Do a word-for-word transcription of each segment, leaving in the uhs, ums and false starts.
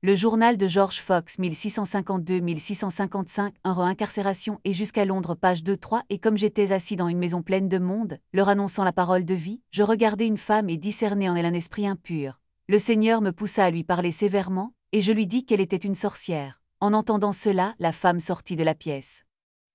Le journal de George Fox mille six cent cinquante-deux à mille six cent cinquante-cinq, un re-incarcération et jusqu'à Londres page deux trois. Et comme j'étais assis dans une maison pleine de monde, leur annonçant la parole de vie, je regardai une femme et discernai en elle un esprit impur. Le Seigneur me poussa à lui parler sévèrement, et je lui dis qu'elle était une sorcière. En entendant cela, la femme sortit de la pièce.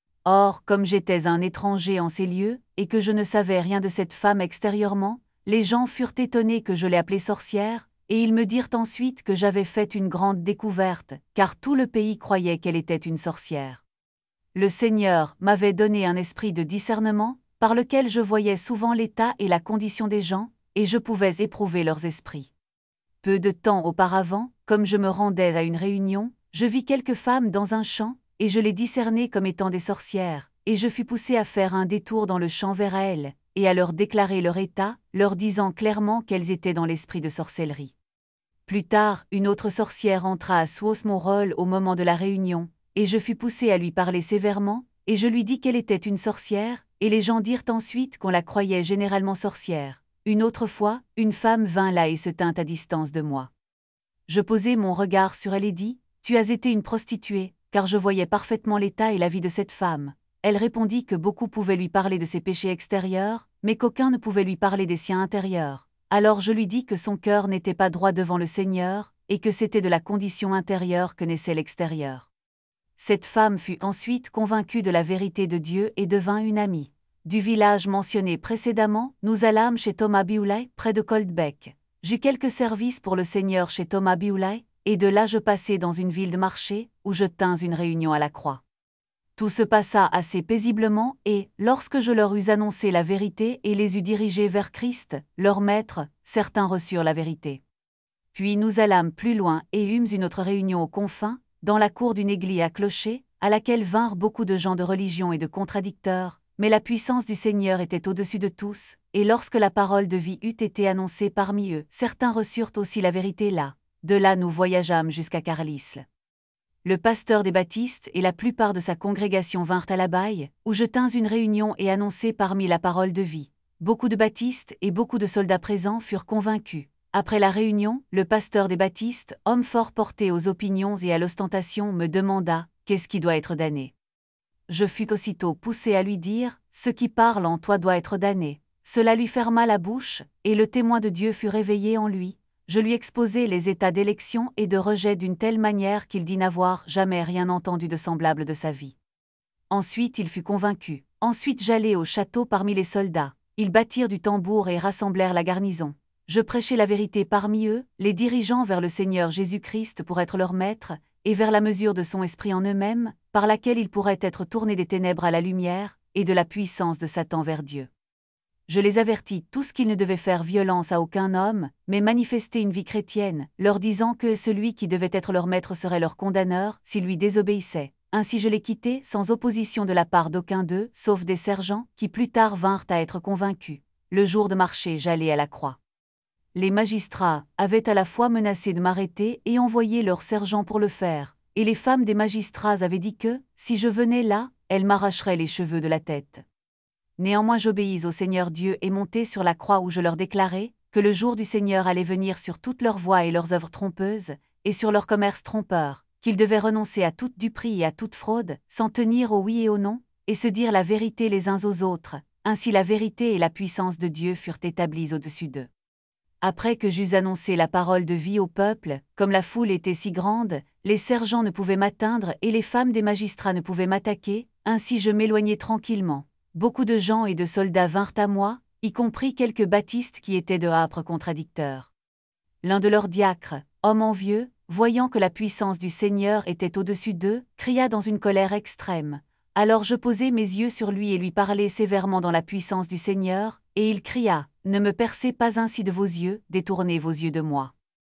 Or, comme j'étais un étranger en ces lieux, et que je ne savais rien de cette femme extérieurement, les gens furent étonnés que je l'ai appelée sorcière, et ils me dirent ensuite que j'avais fait une grande découverte, car tout le pays croyait qu'elle était une sorcière. Le Seigneur m'avait donné un esprit de discernement, par lequel je voyais souvent l'état et la condition des gens, et je pouvais éprouver leurs esprits. Peu de temps auparavant, comme je me rendais à une réunion, je vis quelques femmes dans un champ, et je les discernai comme étant des sorcières, et je fus poussé à faire un détour dans le champ vers elles, et à leur déclarer leur état, leur disant clairement qu'elles étaient dans l'esprit de sorcellerie. Plus tard, une autre sorcière entra à Swarthmore au moment de la réunion, et je fus poussé à lui parler sévèrement, et je lui dis qu'elle était une sorcière, et les gens dirent ensuite qu'on la croyait généralement sorcière. Une autre fois, une femme vint là et se tint à distance de moi. Je posai mon regard sur elle et dis, « Tu as été une prostituée, car je voyais parfaitement l'état et la vie de cette femme. » Elle répondit que beaucoup pouvaient lui parler de ses péchés extérieurs, mais qu'aucun ne pouvait lui parler des siens intérieurs. Alors je lui dis que son cœur n'était pas droit devant le Seigneur, et que c'était de la condition intérieure que naissait l'extérieur. Cette femme fut ensuite convaincue de la vérité de Dieu et devint une amie. Du village mentionné précédemment, nous allâmes chez Thomas Bewley, près de Coldbeck. J'eus quelques services pour le Seigneur chez Thomas Bewley, et de là je passai dans une ville de marché, où je tins une réunion à la croix. Tout se passa assez paisiblement, et, lorsque je leur eus annoncé la vérité et les eus dirigés vers Christ, leur maître, certains reçurent la vérité. Puis nous allâmes plus loin et eûmes une autre réunion aux confins, dans la cour d'une église à clocher, à laquelle vinrent beaucoup de gens de religion et de contradicteurs, mais la puissance du Seigneur était au-dessus de tous, et lorsque la parole de vie eut été annoncée parmi eux, certains reçurent aussi la vérité là. De là nous voyageâmes jusqu'à Carlisle. Le pasteur des baptistes et la plupart de sa congrégation vinrent à la baille, où je tins une réunion et annonçai parmi la parole de vie. Beaucoup de baptistes et beaucoup de soldats présents furent convaincus. Après la réunion, le pasteur des baptistes, homme fort porté aux opinions et à l'ostentation, me demanda « Qu'est-ce qui doit être damné ?» Je fus aussitôt poussé à lui dire « Ce qui parle en toi doit être damné. » Cela lui ferma la bouche, et le témoin de Dieu fut réveillé en lui. Je lui exposai les états d'élection et de rejet d'une telle manière qu'il dit n'avoir jamais rien entendu de semblable de sa vie. Ensuite il fut convaincu. Ensuite j'allai au château parmi les soldats. Ils battirent du tambour et rassemblèrent la garnison. Je prêchai la vérité parmi eux, les dirigeant vers le Seigneur Jésus-Christ pour être leur maître, et vers la mesure de son esprit en eux-mêmes, par laquelle ils pourraient être tournés des ténèbres à la lumière, et de la puissance de Satan vers Dieu. Je les avertis tous qu'ils ne devaient faire violence à aucun homme, mais manifester une vie chrétienne, leur disant que celui qui devait être leur maître serait leur condamneur s'ils lui désobéissaient. Ainsi je les quittai sans opposition de la part d'aucun d'eux, sauf des sergents, qui plus tard vinrent à être convaincus. Le jour de marché j'allai à la croix. Les magistrats avaient à la fois menacé de m'arrêter et envoyé leurs sergents pour le faire, et les femmes des magistrats avaient dit que, si je venais là, elles m'arracheraient les cheveux de la tête. Néanmoins j'obéis au Seigneur Dieu et montai sur la croix où je leur déclarai que le jour du Seigneur allait venir sur toutes leurs voies et leurs œuvres trompeuses, et sur leur commerce trompeur, qu'ils devaient renoncer à toute duperie et à toute fraude, s'en tenir au oui et au non, et se dire la vérité les uns aux autres. Ainsi la vérité et la puissance de Dieu furent établies au-dessus d'eux. Après que j'eus annoncé la parole de vie au peuple, comme la foule était si grande, les sergents ne pouvaient m'atteindre et les femmes des magistrats ne pouvaient m'attaquer, ainsi je m'éloignai tranquillement. Beaucoup de gens et de soldats vinrent à moi, y compris quelques baptistes qui étaient de âpres contradicteurs. L'un de leurs diacres, homme envieux, voyant que la puissance du Seigneur était au-dessus d'eux, cria dans une colère extrême. Alors je posai mes yeux sur lui et lui parlai sévèrement dans la puissance du Seigneur, et il cria, « Ne me percez pas ainsi de vos yeux, détournez vos yeux de moi. »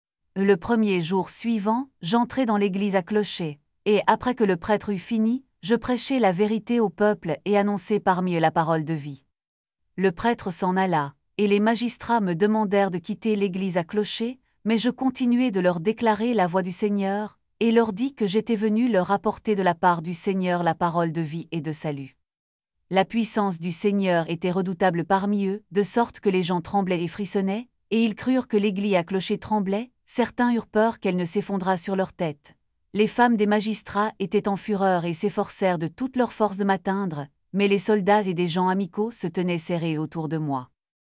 Le premier jour suivant, j'entrai dans l'église à clocher, et après que le prêtre eut fini, je prêchai la vérité au peuple et annonçai parmi eux la parole de vie. Le prêtre s'en alla, et les magistrats me demandèrent de quitter l'église à clocher, mais je continuai de leur déclarer la voix du Seigneur, et leur dis que j'étais venu leur apporter de la part du Seigneur la parole de vie et de salut. La puissance du Seigneur était redoutable parmi eux, de sorte que les gens tremblaient et frissonnaient, et ils crurent que l'église à clocher tremblait, certains eurent peur qu'elle ne s'effondrât sur leur tête. Les femmes des magistrats étaient en fureur et s'efforcèrent de toutes leurs forces de m'atteindre, mais les soldats et des gens amicaux se tenaient serrés autour de moi.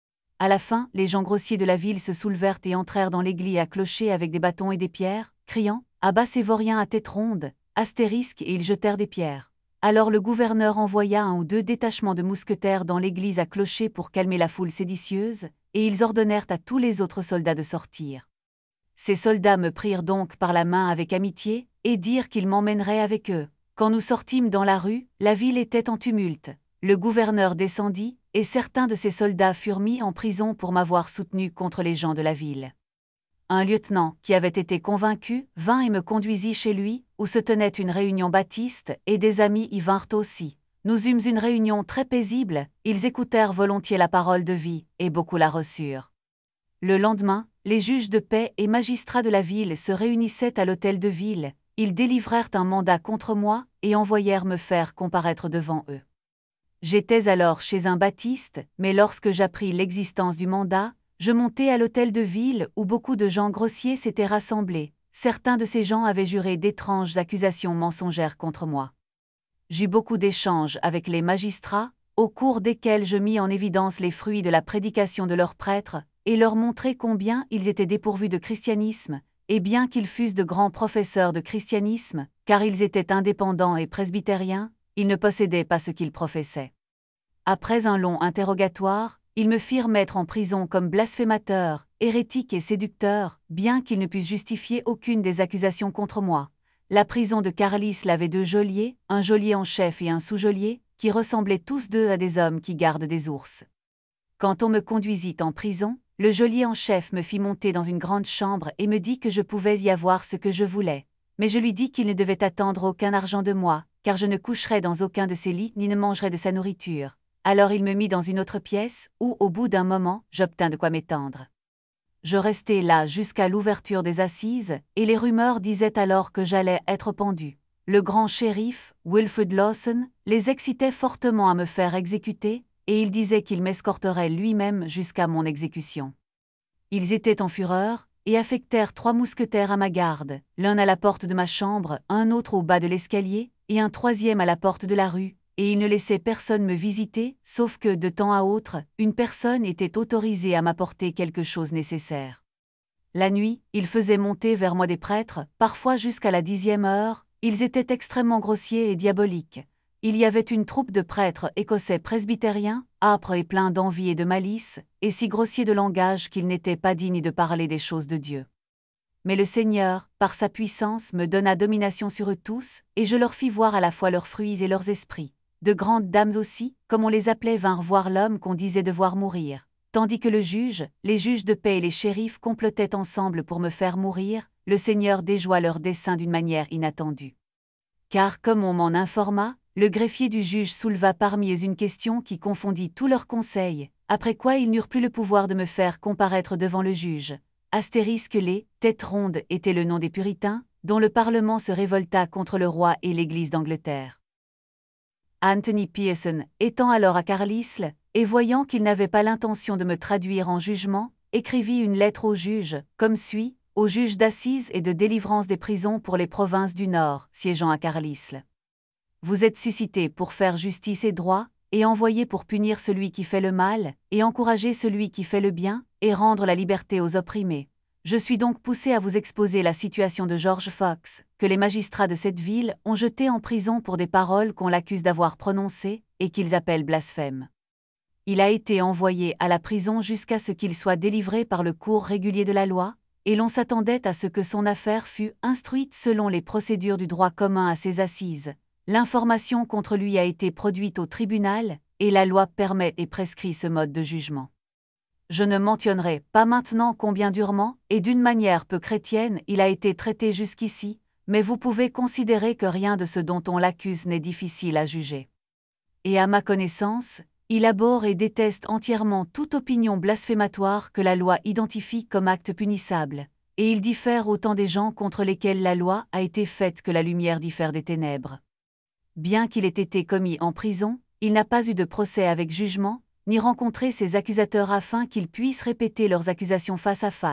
À la fin, les gens grossiers de la ville se soulevèrent et entrèrent dans l'église à clocher avec des bâtons et des pierres, criant « À bas ces vauriens à tête ronde !» astérisque et ils jetèrent des pierres. Alors le gouverneur envoya un ou deux détachements de mousquetaires dans l'église à clocher pour calmer la foule séditieuse, et ils ordonnèrent à tous les autres soldats de sortir. Ces soldats me prirent donc par la main avec amitié, et dirent qu'ils m'emmèneraient avec eux. Quand nous sortîmes dans la rue, la ville était en tumulte. Le gouverneur descendit, et certains de ses soldats furent mis en prison pour m'avoir soutenu contre les gens de la ville. Un lieutenant, qui avait été convaincu, vint et me conduisit chez lui, où se tenait une réunion baptiste, et des amis y vinrent aussi. Nous eûmes une réunion très paisible, ils écoutèrent volontiers la parole de vie, et beaucoup la reçurent. Le lendemain, les juges de paix et magistrats de la ville se réunissaient à l'hôtel de ville, ils délivrèrent un mandat contre moi, et envoyèrent me faire comparaître devant eux. J'étais alors chez un baptiste, mais lorsque j'appris l'existence du mandat, je montai à l'hôtel de ville où beaucoup de gens grossiers s'étaient rassemblés. Certains de ces gens avaient juré d'étranges accusations mensongères contre moi. J'eus beaucoup d'échanges avec les magistrats, au cours desquels je mis en évidence les fruits de la prédication de leurs prêtres, et leur montrai combien ils étaient dépourvus de christianisme, et bien qu'ils fussent de grands professeurs de christianisme, car ils étaient indépendants et presbytériens, ils ne possédaient pas ce qu'ils professaient. Après un long interrogatoire, ils me firent mettre en prison comme blasphémateur, hérétique et séducteur, bien qu'ils ne puissent justifier aucune des accusations contre moi. La prison de Carlisle avait deux geôliers, un geôlier en chef et un sous-geôlier, qui ressemblaient tous deux à des hommes qui gardent des ours. Quand on me conduisit en prison, le geôlier en chef me fit monter dans une grande chambre et me dit que je pouvais y avoir ce que je voulais. Mais je lui dis qu'il ne devait attendre aucun argent de moi, car je ne coucherais dans aucun de ses lits ni ne mangerais de sa nourriture. Alors il me mit dans une autre pièce, où, au bout d'un moment, j'obtins de quoi m'étendre. Je restai là jusqu'à l'ouverture des assises, et les rumeurs disaient alors que j'allais être pendu. Le grand shérif, Wilfrid Lawson, les excitait fortement à me faire exécuter, et il disait qu'il m'escorterait lui-même jusqu'à mon exécution. Ils étaient en fureur, et affectèrent trois mousquetaires à ma garde, l'un à la porte de ma chambre, un autre au bas de l'escalier, et un troisième à la porte de la rue, et ils ne laissaient personne me visiter, sauf que, de temps à autre, une personne était autorisée à m'apporter quelque chose nécessaire. La nuit, ils faisaient monter vers moi des prêtres, parfois jusqu'à la dixième heure, ils étaient extrêmement grossiers et diaboliques. Il y avait une troupe de prêtres écossais presbytériens, âpres et pleins d'envie et de malice, et si grossiers de langage qu'ils n'étaient pas dignes de parler des choses de Dieu. Mais le Seigneur, par sa puissance, me donna domination sur eux tous, et je leur fis voir à la fois leurs fruits et leurs esprits. De grandes dames aussi, comme on les appelait, vinrent voir l'homme qu'on disait devoir mourir. Tandis que le juge, les juges de paix et les shérifs complotaient ensemble pour me faire mourir, le Seigneur déjoua leur dessein d'une manière inattendue. Car comme on m'en informa, le greffier du juge souleva parmi eux une question qui confondit tous leurs conseils, après quoi ils n'eurent plus le pouvoir de me faire comparaître devant le juge. Astérisque les têtes rondes était le nom des puritains, dont le Parlement se révolta contre le roi et l'Église d'Angleterre. Anthony Pearson, étant alors à Carlisle, et voyant qu'il n'avait pas l'intention de me traduire en jugement, écrivit une lettre au juge, comme suit, au juge d'assises et de délivrance des prisons pour les provinces du Nord, siégeant à Carlisle. Vous êtes suscité pour faire justice et droit, et envoyé pour punir celui qui fait le mal, et encourager celui qui fait le bien, et rendre la liberté aux opprimés. Je suis donc poussé à vous exposer la situation de George Fox, que les magistrats de cette ville ont jeté en prison pour des paroles qu'on l'accuse d'avoir prononcées, et qu'ils appellent blasphèmes. Il a été envoyé à la prison jusqu'à ce qu'il soit délivré par le cours régulier de la loi, et l'on s'attendait à ce que son affaire fût instruite selon les procédures du droit commun à ses assises. L'information contre lui a été produite au tribunal, et la loi permet et prescrit ce mode de jugement. Je ne mentionnerai pas maintenant combien durement, et d'une manière peu chrétienne, il a été traité jusqu'ici, mais vous pouvez considérer que rien de ce dont on l'accuse n'est difficile à juger. Et à ma connaissance, il abhorre et déteste entièrement toute opinion blasphématoire que la loi identifie comme acte punissable, et il diffère autant des gens contre lesquels la loi a été faite que la lumière diffère des ténèbres. Bien qu'il ait été commis en prison, il n'a pas eu de procès avec jugement, ni rencontré ses accusateurs afin qu'ils puissent répéter leurs accusations face à face.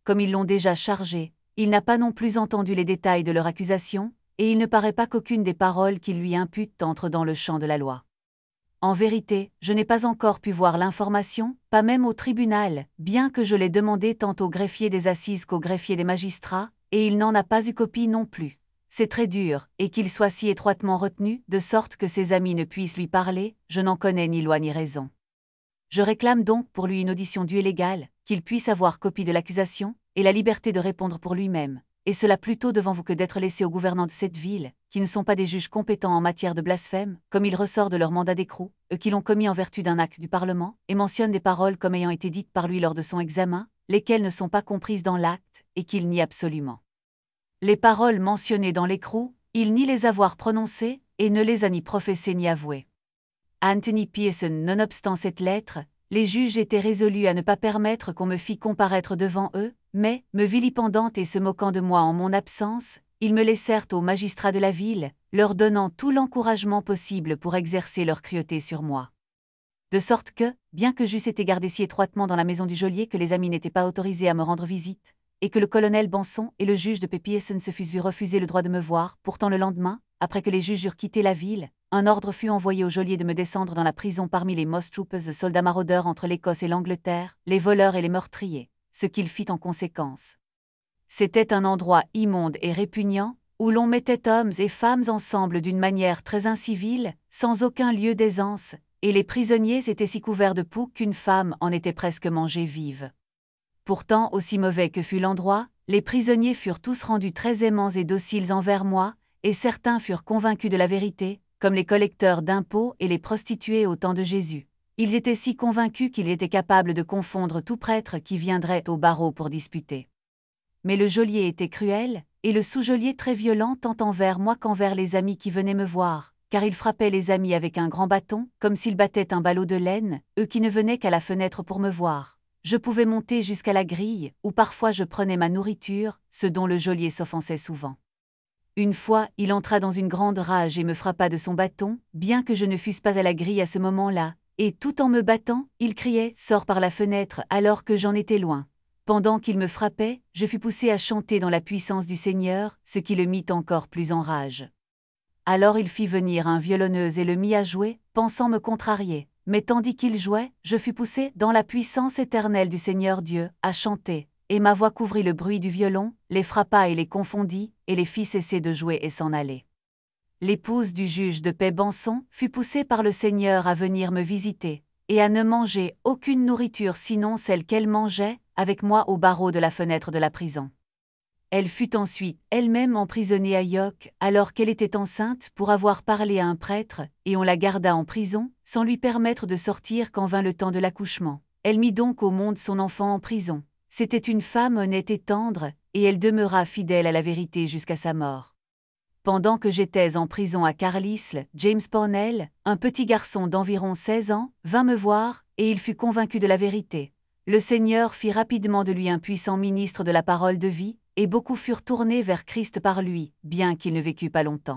comme ils l'ont déjà chargé, il n'a pas non plus entendu les détails de leur accusation, et il ne paraît pas qu'aucune des paroles qu'il lui impute entre dans le champ de la loi. En vérité, je n'ai pas encore pu voir l'information, pas même au tribunal, bien que je l'ai demandé tant au greffier des assises qu'au greffier des magistrats, et il n'en a pas eu copie non plus. C'est très dur, et qu'il soit si étroitement retenu, de sorte que ses amis ne puissent lui parler, je n'en connais ni loi ni raison. Je réclame donc pour lui une audition due et légale, qu'il puisse avoir copie de l'accusation, et la liberté de répondre pour lui-même, et cela plutôt devant vous que d'être laissé aux gouvernants de cette ville, qui ne sont pas des juges compétents en matière de blasphème, comme il ressort de leur mandat d'écrou, eux qui l'ont commis en vertu d'un acte du Parlement, et mentionnent des paroles comme ayant été dites par lui lors de son examen, lesquelles ne sont pas comprises dans l'acte, et qu'il nie absolument. Les paroles mentionnées dans l'écrou, il nie les avoir prononcées, et ne les a ni professées ni avouées. Anthony Pearson, nonobstant cette lettre, les juges étaient résolus à ne pas permettre qu'on me fît comparaître devant eux, mais, me vilipendant et se moquant de moi en mon absence, ils me laissèrent aux magistrats de la ville, leur donnant tout l'encouragement possible pour exercer leur cruauté sur moi. De sorte que, bien que j'eusse été gardé si étroitement dans la maison du geôlier que les amis n'étaient pas autorisés à me rendre visite, et que le colonel Banson et le juge de P. Pearson se fussent vus refuser le droit de me voir, pourtant le lendemain, après que les juges eurent quitté la ville, un ordre fut envoyé au geôlier de me descendre dans la prison parmi les Moss Troopers, soldats maraudeurs entre l'Écosse et l'Angleterre, les voleurs et les meurtriers, ce qu'il fit en conséquence. C'était un endroit immonde et répugnant, où l'on mettait hommes et femmes ensemble d'une manière très incivile, sans aucun lieu d'aisance, et les prisonniers étaient si couverts de poux qu'une femme en était presque mangée vive. Pourtant, aussi mauvais que fut l'endroit, les prisonniers furent tous rendus très aimants et dociles envers moi, et certains furent convaincus de la vérité, comme les collecteurs d'impôts et les prostituées au temps de Jésus. Ils étaient si convaincus qu'ils étaient capables de confondre tout prêtre qui viendrait au barreau pour disputer. Mais le geôlier était cruel, et le sous-geôlier très violent tant envers moi qu'envers les amis qui venaient me voir, car il frappait les amis avec un grand bâton, comme s'il battait un ballot de laine, eux qui ne venaient qu'à la fenêtre pour me voir. Je pouvais monter jusqu'à la grille, ou parfois je prenais ma nourriture, ce dont le geôlier s'offensait souvent. Une fois, il entra dans une grande rage et me frappa de son bâton, bien que je ne fusse pas à la grille à ce moment-là, et tout en me battant, il criait « Sors par la fenêtre » alors que j'en étais loin. Pendant qu'il me frappait, je fus poussé à chanter dans la puissance du Seigneur, ce qui le mit encore plus en rage. Alors il fit venir un violonneuse et le mit à jouer, pensant me contrarier. Mais tandis qu'il jouait, je fus poussé, dans la puissance éternelle du Seigneur Dieu, à chanter, et ma voix couvrit le bruit du violon, les frappa et les confondit, et les fit cesser de jouer et s'en aller. L'épouse du juge de paix Banson fut poussée par le Seigneur à venir me visiter, et à ne manger aucune nourriture sinon celle qu'elle mangeait, avec moi au barreau de la fenêtre de la prison. Elle fut ensuite elle-même emprisonnée à York, alors qu'elle était enceinte pour avoir parlé à un prêtre, et on la garda en prison, sans lui permettre de sortir quand vint le temps de l'accouchement. Elle mit donc au monde son enfant en prison. C'était une femme honnête et tendre, et elle demeura fidèle à la vérité jusqu'à sa mort. Pendant que j'étais en prison à Carlisle, James Pornell, un petit garçon d'environ seize ans, vint me voir, et il fut convaincu de la vérité. Le Seigneur fit rapidement de lui un puissant ministre de la parole de vie, et beaucoup furent tournés vers Christ par lui, bien qu'il ne vécût pas longtemps.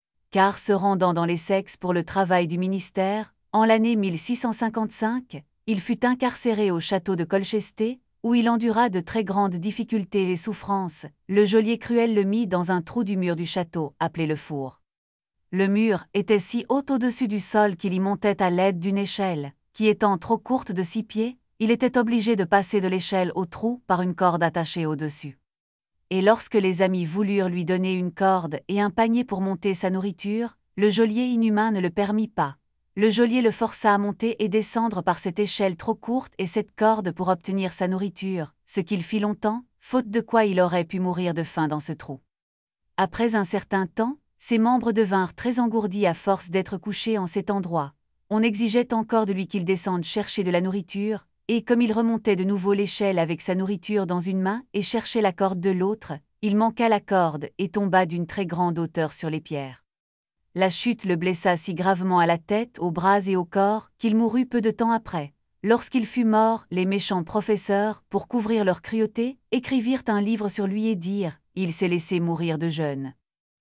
Car se rendant dans l'Essex pour le travail du ministère, en l'année mille six cent cinquante-cinq, il fut incarcéré au château de Colchester, où il endura de très grandes difficultés et souffrances. Le geôlier cruel le mit dans un trou du mur du château, appelé le four. Le mur était si haut au-dessus du sol qu'il y montait à l'aide d'une échelle, qui étant trop courte de six pieds, il était obligé de passer de l'échelle au trou par une corde attachée au-dessus. Et lorsque les amis voulurent lui donner une corde et un panier pour monter sa nourriture, le geôlier inhumain ne le permit pas. Le geôlier le força à monter et descendre par cette échelle trop courte et cette corde pour obtenir sa nourriture, ce qu'il fit longtemps, faute de quoi il aurait pu mourir de faim dans ce trou. Après un certain temps, ses membres devinrent très engourdis à force d'être couchés en cet endroit. On exigeait encore de lui qu'il descende chercher de la nourriture, et comme il remontait de nouveau l'échelle avec sa nourriture dans une main et cherchait la corde de l'autre, il manqua la corde et tomba d'une très grande hauteur sur les pierres. La chute le blessa si gravement à la tête, aux bras et au corps, qu'il mourut peu de temps après. Lorsqu'il fut mort, les méchants professeurs, pour couvrir leur cruauté, écrivirent un livre sur lui et dirent « Il s'est laissé mourir de jeune ».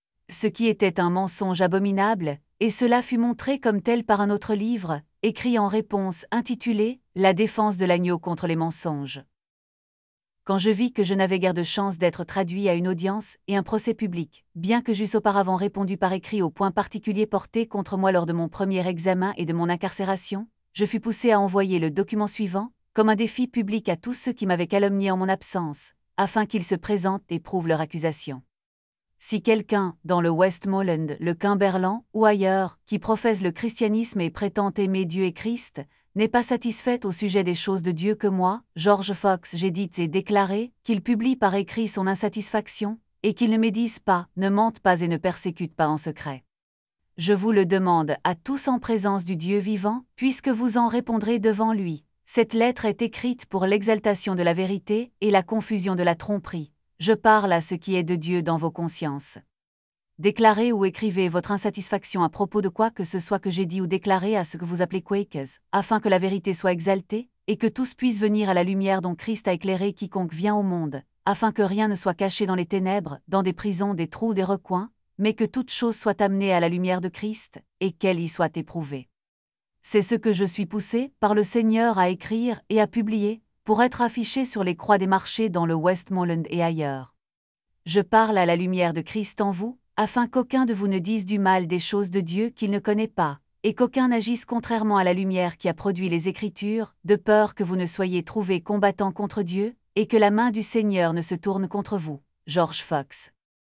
Ce qui était un mensonge abominable, et cela fut montré comme tel par un autre livre, écrit en réponse intitulé « La défense de l'agneau contre les mensonges ». quand je vis que je n'avais guère de chance d'être traduit à une audience et un procès public, bien que j'eusse auparavant répondu par écrit aux points particuliers portés contre moi lors de mon premier examen et de mon incarcération, je fus poussé à envoyer le document suivant, comme un défi public à tous ceux qui m'avaient calomnié en mon absence, afin qu'ils se présentent et prouvent leur accusation. Si quelqu'un, dans le Westmoreland, le Cumberland ou ailleurs, qui professe le christianisme et prétend aimer Dieu et Christ, n'est pas satisfait au sujet des choses de Dieu que moi, George Fox, j'ai dites et déclaré, qu'il publie par écrit son insatisfaction, et qu'il ne médise pas, ne mente pas et ne persécute pas en secret. Je vous le demande à tous en présence du Dieu vivant, puisque vous en répondrez devant lui. Cette lettre est écrite pour l'exaltation de la vérité et la confusion de la tromperie. Je parle à ce qui est de Dieu dans vos consciences. Déclarez ou écrivez votre insatisfaction à propos de quoi que ce soit que j'ai dit ou déclaré à ce que vous appelez Quakers, afin que la vérité soit exaltée, et que tous puissent venir à la lumière dont Christ a éclairé quiconque vient au monde, afin que rien ne soit caché dans les ténèbres, dans des prisons, des trous, des recoins, mais que toute chose soit amenée à la lumière de Christ, et qu'elle y soit éprouvée. C'est ce que je suis poussé, par le Seigneur, à écrire et à publier, pour être affiché sur les croix des marchés dans le Westmoreland et ailleurs. Je parle à la lumière de Christ en vous, afin qu'aucun de vous ne dise du mal des choses de Dieu qu'il ne connaît pas, et qu'aucun n'agisse contrairement à la lumière qui a produit les Écritures, de peur que vous ne soyez trouvés combattant contre Dieu, et que la main du Seigneur ne se tourne contre vous. George Fox.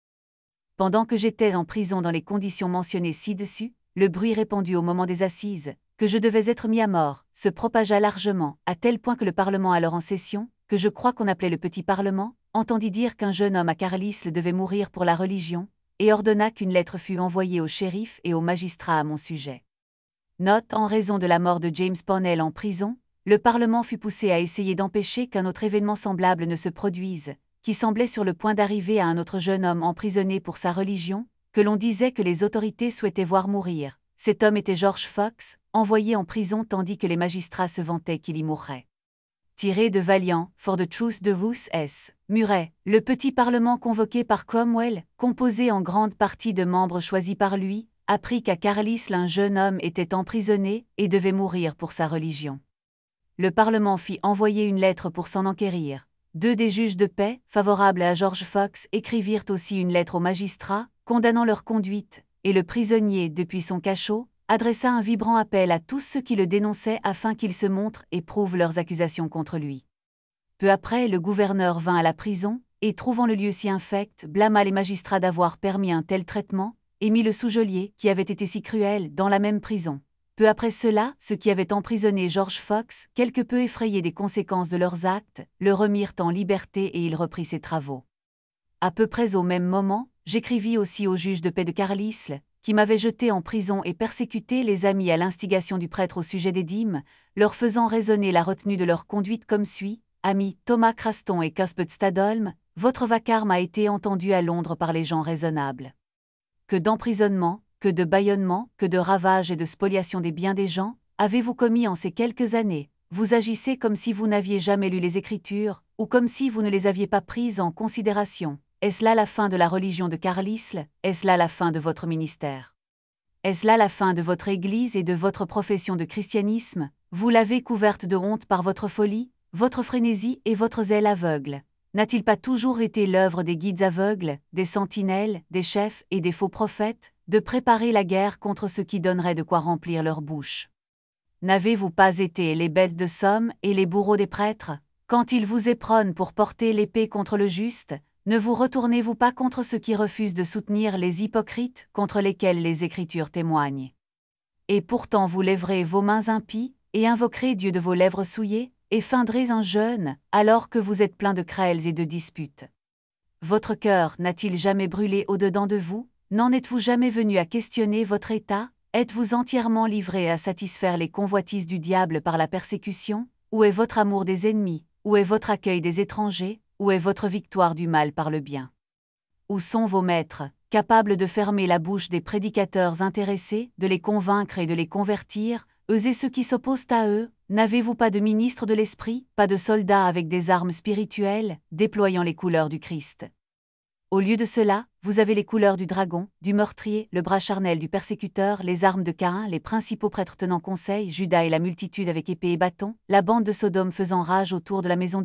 Pendant que j'étais en prison dans les conditions mentionnées ci-dessus, le bruit répandu au moment des assises, que je devais être mis à mort, se propagea largement, à tel point que le Parlement alors en session, que je crois qu'on appelait le Petit Parlement, entendit dire qu'un jeune homme à Carlisle devait mourir pour la religion, et ordonna qu'une lettre fût envoyée au shérif et aux magistrats à mon sujet. Note: en raison de la mort de James Parnell en prison, le Parlement fut poussé à essayer d'empêcher qu'un autre événement semblable ne se produise, qui semblait sur le point d'arriver à un autre jeune homme emprisonné pour sa religion, que l'on disait que les autorités souhaitaient voir mourir. Cet homme était George Fox, envoyé en prison tandis que les magistrats se vantaient qu'il y mourrait. Tiré de Valiant, For the Truth de Ruth S. Murray, le petit parlement convoqué par Cromwell, composé en grande partie de membres choisis par lui, apprit qu'à Carlisle un jeune homme était emprisonné et devait mourir pour sa religion. Le Parlement fit envoyer une lettre pour s'en enquérir. Deux des juges de paix, favorables à George Fox, écrivirent aussi une lettre aux magistrats, condamnant leur conduite, et le prisonnier, depuis son cachot, adressa un vibrant appel à tous ceux qui le dénonçaient afin qu'ils se montrent et prouvent leurs accusations contre lui. Peu après, le gouverneur vint à la prison, et trouvant le lieu si infect, blâma les magistrats d'avoir permis un tel traitement, et mit le sous-geôlier, qui avait été si cruel, dans la même prison. Peu après cela, ceux qui avaient emprisonné George Fox, quelque peu effrayés des conséquences de leurs actes, le remirent en liberté et il reprit ses travaux. À peu près au même moment, j'écrivis aussi au juge de paix de Carlisle, qui m'avait jeté en prison et persécuté les amis à l'instigation du prêtre au sujet des dîmes, leur faisant raisonner la retenue de leur conduite comme suit: Amis Thomas Craston et Cuthbert Stadholm, votre vacarme a été entendu à Londres par les gens raisonnables. Que d'emprisonnement, que de bâillonnement, que de ravages et de spoliation des biens des gens, avez-vous commis en ces quelques années? Vous agissez comme si vous n'aviez jamais lu les Écritures, ou comme si vous ne les aviez pas prises en considération. Est-ce là la fin de la religion de Carlisle? Est-ce là la fin de votre ministère? Est-ce là la fin de votre Église et de votre profession de christianisme? Vous l'avez couverte de honte par votre folie, votre frénésie et votre zèle aveugle. N'a-t-il pas toujours été l'œuvre des guides aveugles, des sentinelles, des chefs et des faux prophètes, de préparer la guerre contre ceux qui donneraient de quoi remplir leur bouche? N'avez-vous pas été les bêtes de somme et les bourreaux des prêtres? Quand ils vous éperonnent pour porter l'épée contre le juste, ne vous retournez-vous pas contre ceux qui refusent de soutenir les hypocrites contre lesquels les Écritures témoignent? Et pourtant vous lèverez vos mains impies, et invoquerez Dieu de vos lèvres souillées, et feindrez un jeûne, alors que vous êtes plein de querelles et de disputes. Votre cœur n'a-t-il jamais brûlé au-dedans de vous? N'en êtes-vous jamais venu à questionner votre état? Êtes-vous entièrement livré à satisfaire les convoitises du diable par la persécution? Où est votre amour des ennemis? Où est votre accueil des étrangers? Où est votre victoire du mal par le bien? Où sont vos maîtres, capables de fermer la bouche des prédicateurs intéressés, de les convaincre et de les convertir, eux et ceux qui s'opposent à eux? N'avez-vous pas de ministres de l'esprit, pas de soldats avec des armes spirituelles, déployant les couleurs du Christ? Au lieu de cela, vous avez les couleurs du dragon, du meurtrier, le bras charnel du persécuteur, les armes de Caïn, les principaux prêtres tenant conseil, Judas et la multitude avec épée et bâton, la bande de Sodome faisant rage autour de la maison de l'eau.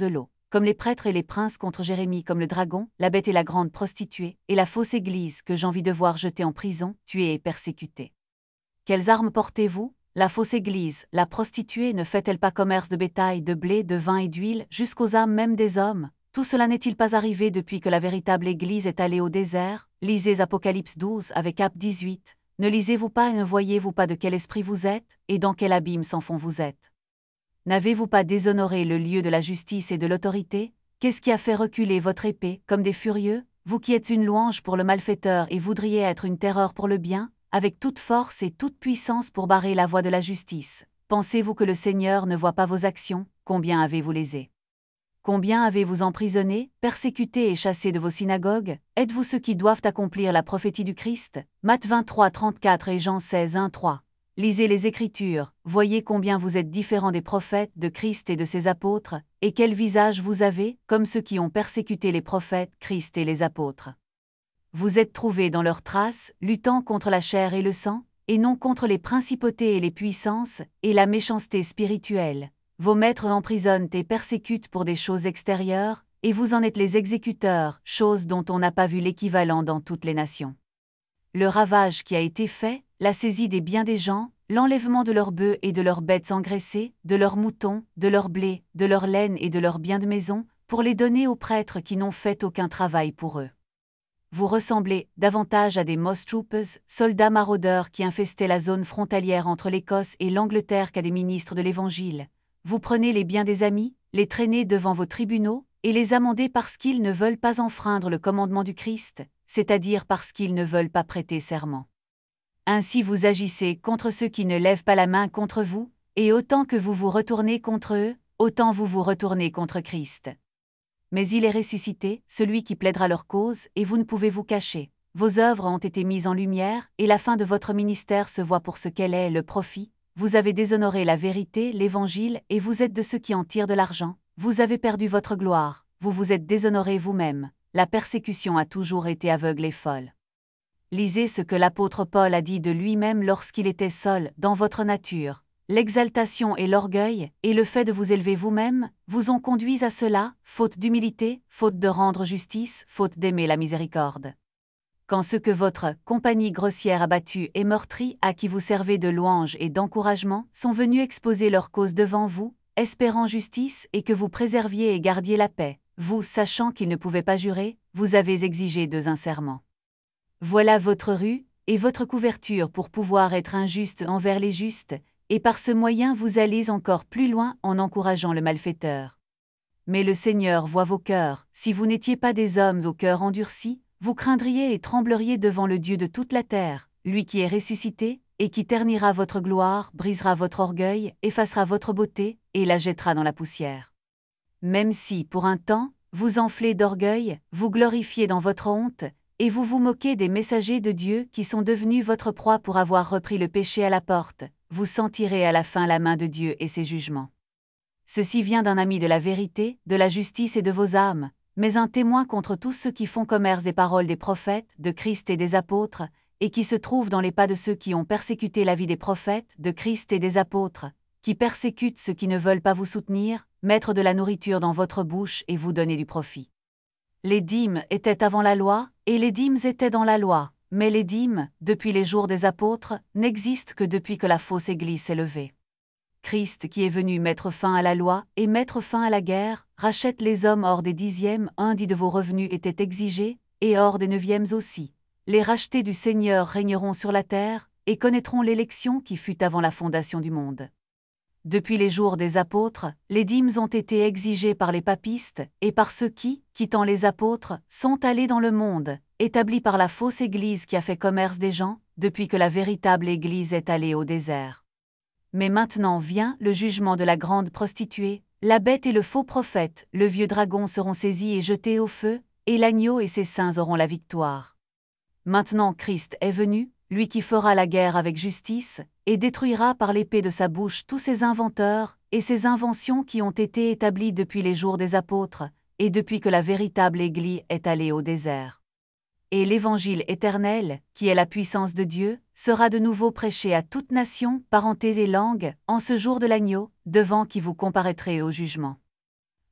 comme les prêtres et les princes contre Jérémie, comme le dragon, la bête et la grande prostituée, et la fausse église que j'envie de voir jetée en prison, tuée et persécutée. Quelles armes portez-vous? La fausse église, la prostituée ne fait-elle pas commerce de bétail, de blé, de vin et d'huile, jusqu'aux âmes même des hommes? Tout cela n'est-il pas arrivé depuis que la véritable église est allée au désert? Lisez Apocalypse douze avec Cap dix-huit. Ne lisez-vous pas et ne voyez-vous pas de quel esprit vous êtes, et dans quel abîme sans fond vous êtes? N'avez-vous pas déshonoré le lieu de la justice et de l'autorité? Qu'est-ce qui a fait reculer votre épée, comme des furieux, vous qui êtes une louange pour le malfaiteur et voudriez être une terreur pour le bien, avec toute force et toute puissance pour barrer la voie de la justice? Pensez-vous que le Seigneur ne voit pas vos actions? Combien avez-vous lésé? Combien avez-vous emprisonné, persécuté et chassé de vos synagogues? Êtes-vous ceux qui doivent accomplir la prophétie du Christ? Matthieu vingt-trois trente-quatre et Jean seize un trois. Lisez les Écritures, voyez combien vous êtes différents des prophètes, de Christ et de ses apôtres, et quel visage vous avez, comme ceux qui ont persécuté les prophètes, Christ et les apôtres. Vous êtes trouvés dans leurs traces, luttant contre la chair et le sang, et non contre les principautés et les puissances, et la méchanceté spirituelle. Vos maîtres emprisonnent et persécutent pour des choses extérieures, et vous en êtes les exécuteurs, choses dont on n'a pas vu l'équivalent dans toutes les nations. Le ravage qui a été fait, la saisie des biens des gens, l'enlèvement de leurs bœufs et de leurs bêtes engraissées, de leurs moutons, de leur blé, de leur laine et de leurs biens de maison, pour les donner aux prêtres qui n'ont fait aucun travail pour eux. Vous ressemblez davantage à des Moss Troopers, soldats maraudeurs qui infestaient la zone frontalière entre l'Écosse et l'Angleterre qu'à des ministres de l'Évangile. Vous prenez les biens des amis, les traînez devant vos tribunaux, et les amendez parce qu'ils ne veulent pas enfreindre le commandement du Christ, c'est-à-dire parce qu'ils ne veulent pas prêter serment. Ainsi vous agissez contre ceux qui ne lèvent pas la main contre vous, et autant que vous vous retournez contre eux, autant vous vous retournez contre Christ. Mais il est ressuscité, celui qui plaidera leur cause, et vous ne pouvez vous cacher. Vos œuvres ont été mises en lumière, et la fin de votre ministère se voit pour ce qu'elle est, le profit. Vous avez déshonoré la vérité, l'Évangile, et vous êtes de ceux qui en tirent de l'argent. Vous avez perdu votre gloire, vous vous êtes déshonoré vous-même. La persécution a toujours été aveugle et folle. Lisez ce que l'apôtre Paul a dit de lui-même lorsqu'il était seul, dans votre nature. L'exaltation et l'orgueil, et le fait de vous élever vous-même, vous ont conduits à cela, faute d'humilité, faute de rendre justice, faute d'aimer la miséricorde. Quand ceux que votre compagnie grossière a battus et meurtris, à qui vous servez de louange et d'encouragement, sont venus exposer leur cause devant vous, espérant justice et que vous préserviez et gardiez la paix, vous, sachant qu'ils ne pouvaient pas jurer, vous avez exigé d'eux un serment. Voilà votre rue, et votre couverture pour pouvoir être injuste envers les justes, et par ce moyen vous allez encore plus loin en encourageant le malfaiteur. Mais le Seigneur voit vos cœurs, si vous n'étiez pas des hommes au cœur endurci, vous craindriez et trembleriez devant le Dieu de toute la terre, lui qui est ressuscité, et qui ternira votre gloire, brisera votre orgueil, effacera votre beauté, et la jettera dans la poussière. Même si, pour un temps, vous enflez d'orgueil, vous glorifiez dans votre honte, et vous vous moquez des messagers de Dieu qui sont devenus votre proie pour avoir repris le péché à la porte, vous sentirez à la fin la main de Dieu et ses jugements. Ceci vient d'un ami de la vérité, de la justice et de vos âmes, mais un témoin contre tous ceux qui font commerce des paroles des prophètes, de Christ et des apôtres, et qui se trouvent dans les pas de ceux qui ont persécuté la vie des prophètes, de Christ et des apôtres, qui persécutent ceux qui ne veulent pas vous soutenir, mettre de la nourriture dans votre bouche et vous donner du profit. Les dîmes étaient avant la loi, et les dîmes étaient dans la loi, mais les dîmes, depuis les jours des apôtres, n'existent que depuis que la fausse Église s'est levée. Christ qui est venu mettre fin à la loi et mettre fin à la guerre, rachète les hommes hors des dixièmes, un dit de vos revenus était exigé, et hors des neuvièmes aussi. Les rachetés du Seigneur régneront sur la terre, et connaîtront l'élection qui fut avant la fondation du monde. Depuis les jours des apôtres, les dîmes ont été exigées par les papistes, et par ceux qui, quittant les apôtres, sont allés dans le monde, établis par la fausse Église qui a fait commerce des gens, depuis que la véritable Église est allée au désert. Mais maintenant vient le jugement de la grande prostituée, la bête et le faux prophète, le vieux dragon seront saisis et jetés au feu, et l'agneau et ses saints auront la victoire. Maintenant Christ est venu, lui qui fera la guerre avec justice, et détruira par l'épée de sa bouche tous ses inventeurs, et ses inventions qui ont été établies depuis les jours des apôtres, et depuis que la véritable Église est allée au désert. Et l'Évangile éternel, qui est la puissance de Dieu, sera de nouveau prêché à toute nation, parentés et langues, en ce jour de l'agneau, devant qui vous comparaîtrez au jugement.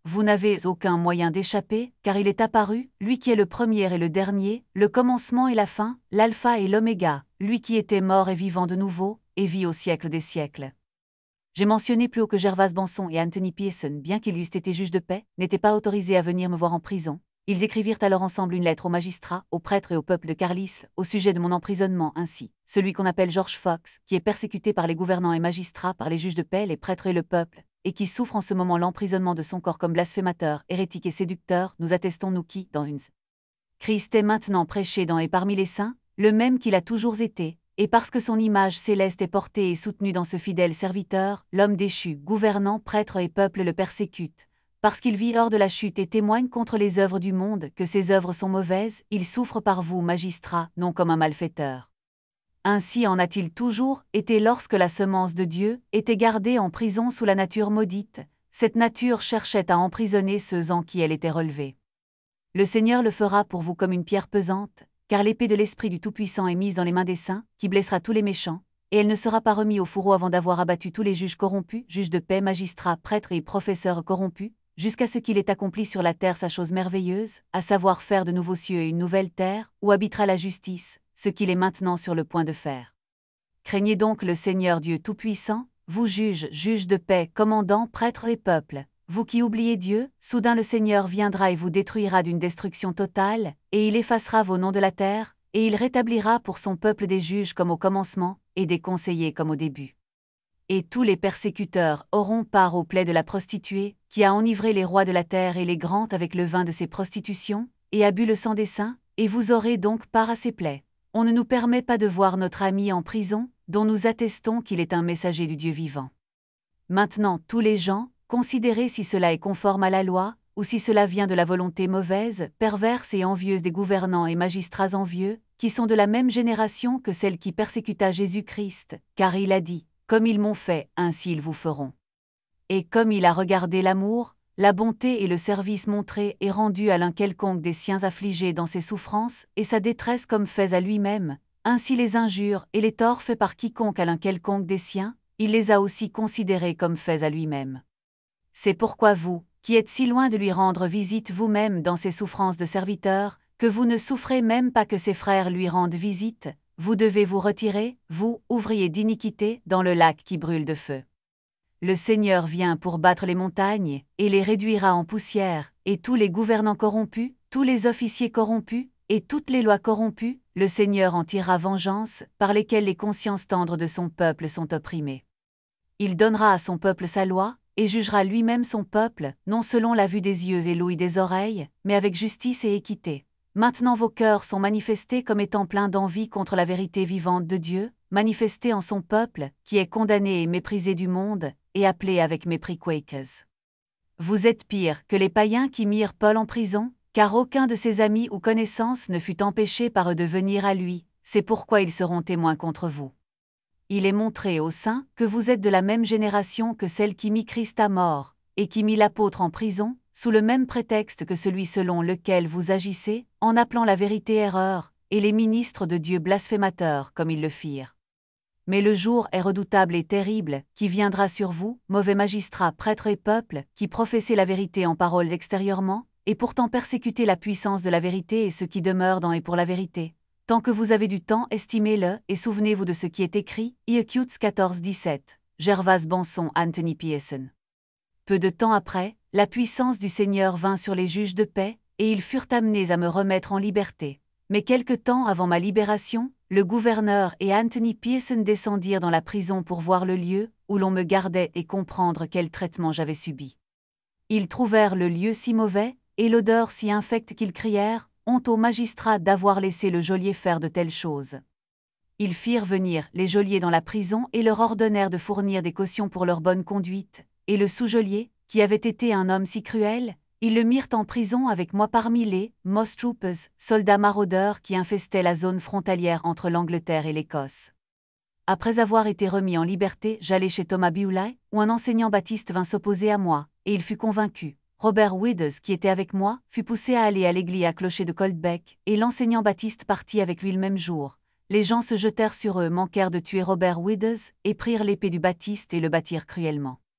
vous n'avez aucun moyen d'échapper, car il est apparu, lui qui est le premier et le dernier, le commencement et la fin, l'alpha et l'oméga, lui qui était mort et vivant de nouveau, et vit au siècle des siècles. J'ai mentionné plus haut que Gervase Benson et Anthony Pearson, bien qu'ils eussent été juges de paix, n'étaient pas autorisés à venir me voir en prison. Ils écrivirent alors ensemble une lettre aux magistrats, aux prêtres et au peuple de Carlisle, au sujet de mon emprisonnement ainsi. Celui qu'on appelle George Fox, qui est persécuté par les gouvernants et magistrats, par les juges de paix, les prêtres et le peuple, et qui souffre en ce moment l'emprisonnement de son corps comme blasphémateur, hérétique et séducteur, nous attestons nous qui, dans une Christ est maintenant prêché dans et parmi les saints, le même qu'il a toujours été, et parce que son image céleste est portée et soutenue dans ce fidèle serviteur, l'homme déchu, gouvernant, prêtre et peuple le persécute. Parce qu'il vit hors de la chute et témoigne contre les œuvres du monde, que ses œuvres sont mauvaises, il souffre par vous, magistrats, non comme un malfaiteur. Ainsi en a-t-il toujours été lorsque la semence de Dieu était gardée en prison sous la nature maudite. Cette nature cherchait à emprisonner ceux en qui elle était relevée. Le Seigneur le fera pour vous comme une pierre pesante, car l'épée de l'Esprit du Tout-Puissant est mise dans les mains des saints, qui blessera tous les méchants, et elle ne sera pas remise au fourreau avant d'avoir abattu tous les juges corrompus, juges de paix, magistrats, prêtres et professeurs corrompus, jusqu'à ce qu'il ait accompli sur la terre sa chose merveilleuse, à savoir faire de nouveaux cieux et une nouvelle terre, où habitera la justice, ce qu'il est maintenant sur le point de faire. Craignez donc le Seigneur Dieu Tout-Puissant, vous juges, juges de paix, commandants, prêtres et peuples, vous qui oubliez Dieu, soudain le Seigneur viendra et vous détruira d'une destruction totale, et il effacera vos noms de la terre, et il rétablira pour son peuple des juges comme au commencement, et des conseillers comme au début. Et tous les persécuteurs auront part aux plaies de la prostituée, qui a enivré les rois de la terre et les grands avec le vin de ses prostitutions, et a bu le sang des saints, et vous aurez donc part à ses plaies. On ne nous permet pas de voir notre ami en prison, dont nous attestons qu'il est un messager du Dieu vivant. Maintenant tous les gens, considérez si cela est conforme à la loi, ou si cela vient de la volonté mauvaise, perverse et envieuse des gouvernants et magistrats envieux, qui sont de la même génération que celle qui persécuta Jésus-Christ, car il a dit, « Comme ils m'ont fait, ainsi ils vous feront. » Et comme il a regardé l'amour, la bonté et le service montrés et rendus à l'un quelconque des siens affligés dans ses souffrances, et sa détresse comme faits à lui-même, ainsi les injures et les torts faits par quiconque à l'un quelconque des siens, il les a aussi considérés comme faits à lui-même. C'est pourquoi vous, qui êtes si loin de lui rendre visite vous-même dans ses souffrances de serviteur, que vous ne souffrez même pas que ses frères lui rendent visite, vous devez vous retirer, vous, ouvriers d'iniquité, dans le lac qui brûle de feu. Le Seigneur vient pour battre les montagnes, et les réduira en poussière, et tous les gouvernants corrompus, tous les officiers corrompus, et toutes les lois corrompues, le Seigneur en tirera vengeance, par lesquelles les consciences tendres de son peuple sont opprimées. Il donnera à son peuple sa loi, et jugera lui-même son peuple, non selon la vue des yeux et l'ouïe des oreilles, mais avec justice et équité. Maintenant vos cœurs sont manifestés comme étant pleins d'envie contre la vérité vivante de Dieu, manifestés en son peuple, qui est condamné et méprisé du monde, et appelé avec mépris Quakers. Vous êtes pires que les païens qui mirent Paul en prison, car aucun de ses amis ou connaissances ne fut empêché par eux de venir à lui, c'est pourquoi ils seront témoins contre vous. Il est montré aux saints que vous êtes de la même génération que celle qui mit Christ à mort, et qui mit l'apôtre en prison, sous le même prétexte que celui selon lequel vous agissez, en appelant la vérité erreur, et les ministres de Dieu blasphémateurs comme ils le firent. Mais le jour est redoutable et terrible, qui viendra sur vous, mauvais magistrats, prêtres et peuples, qui professez la vérité en paroles extérieurement, et pourtant persécutez la puissance de la vérité et ceux qui demeurent dans et pour la vérité. Tant que vous avez du temps, estimez-le, et souvenez-vous de ce qui est écrit, Iekiutes quatorze dix-sept, Gervase Benson, Anthony Pearson. Peu de temps après, la puissance du Seigneur vint sur les juges de paix, et ils furent amenés à me remettre en liberté. Mais quelque temps avant ma libération, le gouverneur et Anthony Pearson descendirent dans la prison pour voir le lieu où l'on me gardait et comprendre quel traitement j'avais subi. Ils trouvèrent le lieu si mauvais, et l'odeur si infecte qu'ils crièrent, « Honte aux magistrats d'avoir laissé le geôlier faire de telles choses. » Ils firent venir les geôliers dans la prison et leur ordonnèrent de fournir des cautions pour leur bonne conduite, et le sous-geôlier, qui avait été un homme si cruel, ils le mirent en prison avec moi parmi les « Moss Troopers », soldats maraudeurs qui infestaient la zone frontalière entre l'Angleterre et l'Écosse. Après avoir été remis en liberté, j'allai chez Thomas Bewley, où un enseignant baptiste vint s'opposer à moi, et il fut convaincu. Robert Withers, qui était avec moi, fut poussé à aller à l'église à clocher de Coldbeck, et l'enseignant baptiste partit avec lui le même jour. Les gens se jetèrent sur eux, manquèrent de tuer Robert Withers, et prirent l'épée du baptiste et le battirent cruellement.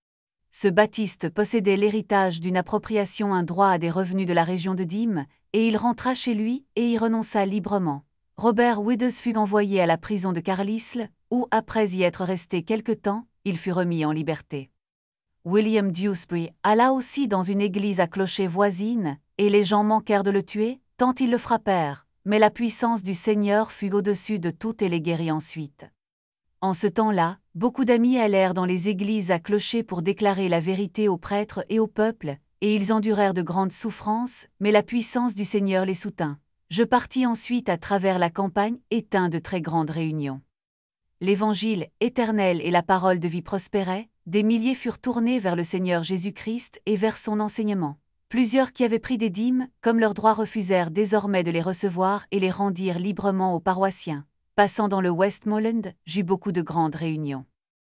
Ce Baptiste possédait l'héritage d'une appropriation, un droit à des revenus de la région de Dîmes, et il rentra chez lui et y renonça librement. Robert Withers fut envoyé à la prison de Carlisle, où, après y être resté quelque temps, il fut remis en liberté. William Dewsbury alla aussi dans une église à clocher voisine, et les gens manquèrent de le tuer, tant ils le frappèrent, mais la puissance du Seigneur fut au-dessus de tout et les guérit ensuite. En ce temps-là, beaucoup d'amis allèrent dans les églises à clocher pour déclarer la vérité aux prêtres et au peuple, et ils endurèrent de grandes souffrances, mais la puissance du Seigneur les soutint. Je partis ensuite à travers la campagne et tins de très grandes réunions. L'Évangile éternel et la parole de vie prospéraient, des milliers furent tournés vers le Seigneur Jésus-Christ et vers son enseignement. Plusieurs qui avaient pris des dîmes, comme leur droit, refusèrent désormais de les recevoir et les rendirent librement aux paroissiens. Passant dans le Westmoreland, j'eus beaucoup de grandes réunions.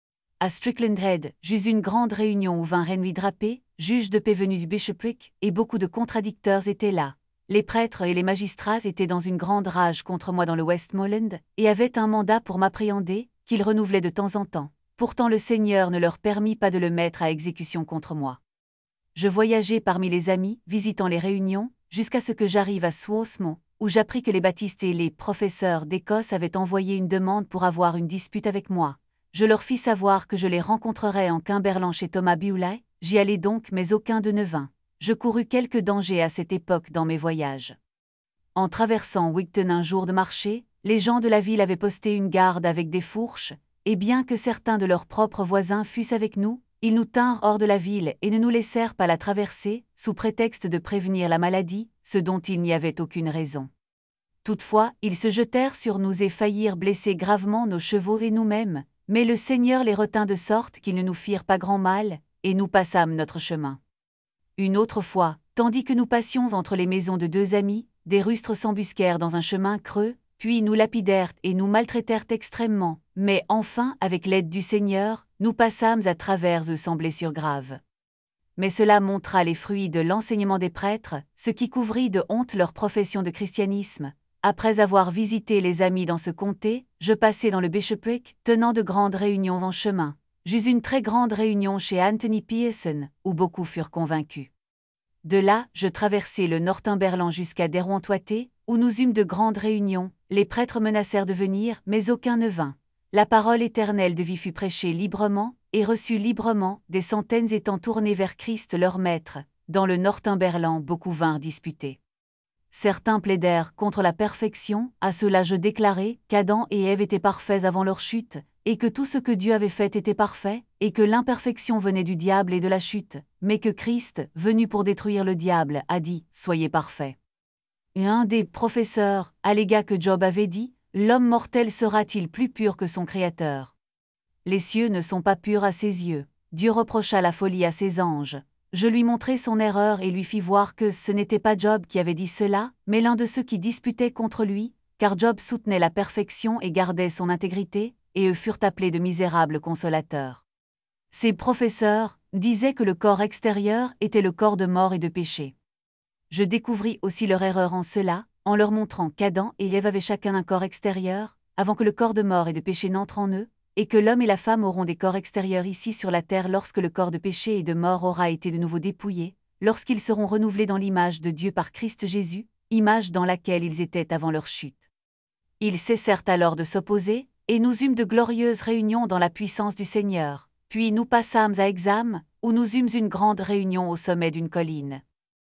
À Strickland Head, j'eus une grande réunion où vint Henry Drapé, juge de paix venu du bishopric, et beaucoup de contradicteurs étaient là. Les prêtres et les magistrats étaient dans une grande rage contre moi dans le Westmoreland, et avaient un mandat pour m'appréhender, qu'ils renouvelaient de temps en temps. Pourtant le Seigneur ne leur permit pas de le mettre à exécution contre moi. Je voyageai parmi les amis, visitant les réunions, jusqu'à ce que j'arrive à Swarthmore, où j'appris que les baptistes et les professeurs d'Écosse avaient envoyé une demande pour avoir une dispute avec moi. Je leur fis savoir que je les rencontrerais en Cumberland chez Thomas Bewley, j'y allai donc mais aucun d'eux ne vint. Je courus quelques dangers à cette époque dans mes voyages. En traversant Wigton un jour de marché, les gens de la ville avaient posté une garde avec des fourches, et bien que certains de leurs propres voisins fussent avec nous, ils nous tinrent hors de la ville et ne nous laissèrent pas la traverser, sous prétexte de prévenir la maladie, ce dont il n'y avait aucune raison. Toutefois, ils se jetèrent sur nous et faillirent blesser gravement nos chevaux et nous-mêmes, mais le Seigneur les retint de sorte qu'ils ne nous firent pas grand mal, et nous passâmes notre chemin. Une autre fois, tandis que nous passions entre les maisons de deux amis, des rustres s'embusquèrent dans un chemin creux, puis nous lapidèrent et nous maltraitèrent extrêmement, mais enfin, avec l'aide du Seigneur, nous passâmes à travers eux sans blessure grave. Mais cela montra les fruits de l'enseignement des prêtres, ce qui couvrit de honte leur profession de christianisme. Après avoir visité les amis dans ce comté, je passai dans le bishopric, tenant de grandes réunions en chemin. J'eus une très grande réunion chez Anthony Pearson, où beaucoup furent convaincus. De là, je traversai le Northumberland jusqu'à Derwentwater, où nous eûmes de grandes réunions. Les prêtres menacèrent de venir, mais aucun ne vint. La parole éternelle de vie fut prêchée librement, et reçue librement, des centaines étant tournées vers Christ leur maître. Dans le Northumberland, beaucoup vinrent disputer. Certains plaidèrent contre la perfection, à cela je déclarai qu'Adam et Ève étaient parfaits avant leur chute, et que tout ce que Dieu avait fait était parfait, et que l'imperfection venait du diable et de la chute, mais que Christ, venu pour détruire le diable, a dit « Soyez parfaits ». Et un des professeurs allégua que Job avait dit « L'homme mortel sera-t-il plus pur que son Créateur ?» Les cieux ne sont pas purs à ses yeux. Dieu reprocha la folie à ses anges. Je lui montrai son erreur et lui fis voir que ce n'était pas Job qui avait dit cela, mais l'un de ceux qui disputaient contre lui, car Job soutenait la perfection et gardait son intégrité, et eux furent appelés de misérables consolateurs. Ces professeurs disaient que le corps extérieur était le corps de mort et de péché. Je découvris aussi leur erreur en cela, en leur montrant qu'Adam et Ève avaient chacun un corps extérieur, avant que le corps de mort et de péché n'entre en eux, et que l'homme et la femme auront des corps extérieurs ici sur la terre lorsque le corps de péché et de mort aura été de nouveau dépouillé, lorsqu'ils seront renouvelés dans l'image de Dieu par Christ Jésus, image dans laquelle ils étaient avant leur chute. Ils cessèrent alors de s'opposer, et nous eûmes de glorieuses réunions dans la puissance du Seigneur. Puis nous passâmes à Hexham, où nous eûmes une grande réunion au sommet d'une colline.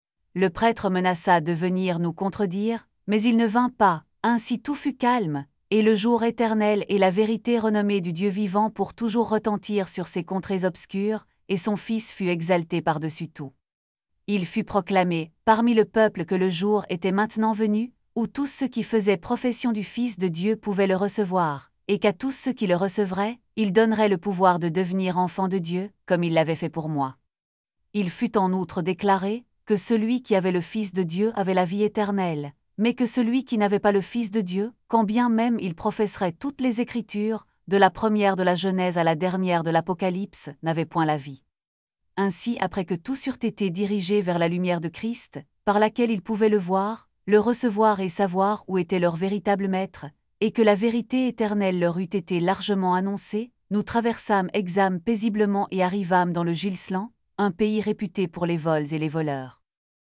Le prêtre menaça de venir nous contredire, mais il ne vint pas, ainsi tout fut calme, et le jour éternel et la vérité renommée du Dieu vivant pour toujours retentir sur ces contrées obscures, et son Fils fut exalté par-dessus tout. Il fut proclamé, parmi le peuple, que le jour était maintenant venu, où tous ceux qui faisaient profession du Fils de Dieu pouvaient le recevoir, et qu'à tous ceux qui le recevraient, il donnerait le pouvoir de devenir enfants de Dieu, comme il l'avait fait pour moi. Il fut en outre déclaré que celui qui avait le Fils de Dieu avait la vie éternelle, mais que celui qui n'avait pas le Fils de Dieu, quand bien même il professerait toutes les Écritures, de la première de la Genèse à la dernière de l'Apocalypse, n'avait point la vie. Ainsi, après que tous eurent été dirigés vers la lumière de Christ, par laquelle ils pouvaient le voir, le recevoir et savoir où était leur véritable maître, et que la vérité éternelle leur eût été largement annoncée, nous traversâmes Hexham paisiblement et arrivâmes dans le Gilsland, un pays réputé pour les vols et les voleurs.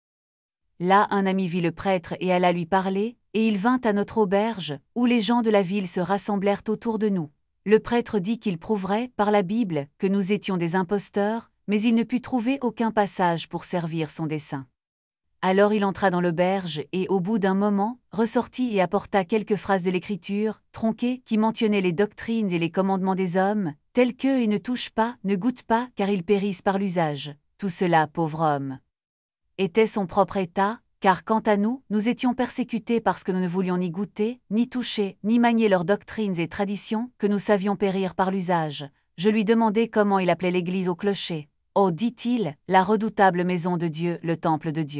Là un ami vit le prêtre et alla lui parler, et il vint à notre auberge, où les gens de la ville se rassemblèrent autour de nous. Le prêtre dit qu'il prouverait, par la Bible, que nous étions des imposteurs, mais il ne put trouver aucun passage pour servir son dessein. Alors il entra dans l'auberge et, au bout d'un moment, ressortit et apporta quelques phrases de l'Écriture, tronquées, qui mentionnaient les doctrines et les commandements des hommes, tels que « et ne touche pas, ne goûte pas, car ils périssent par l'usage ». Tout cela, pauvre homme, était son propre état, car quant à nous, nous étions persécutés parce que nous ne voulions ni goûter, ni toucher, ni manier leurs doctrines et traditions, que nous savions périr par l'usage. Je lui demandai comment il appelait l'Église au clocher. « Oh, dit-il, la redoutable maison de Dieu, le temple de Dieu. »